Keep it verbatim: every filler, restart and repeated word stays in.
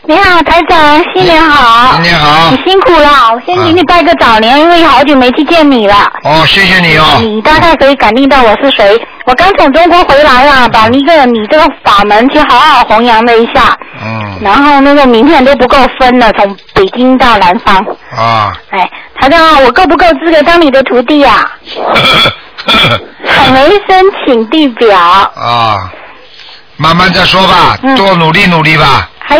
你好，台长，新年好。 新年好。 你辛苦了，我先给你拜个早年，啊、因为好久没去见你了。 哦，谢谢你哦。 你大概可以感应到我是谁。我刚从中国回来了，把那个你这个法门去好好弘扬了一下。嗯。然后那个名片都不够分了，从北京到南方。啊。哎，台长，我够不够资格当你的徒弟啊？还没申请地表。 啊。慢慢再说吧，嗯、多努力努力吧。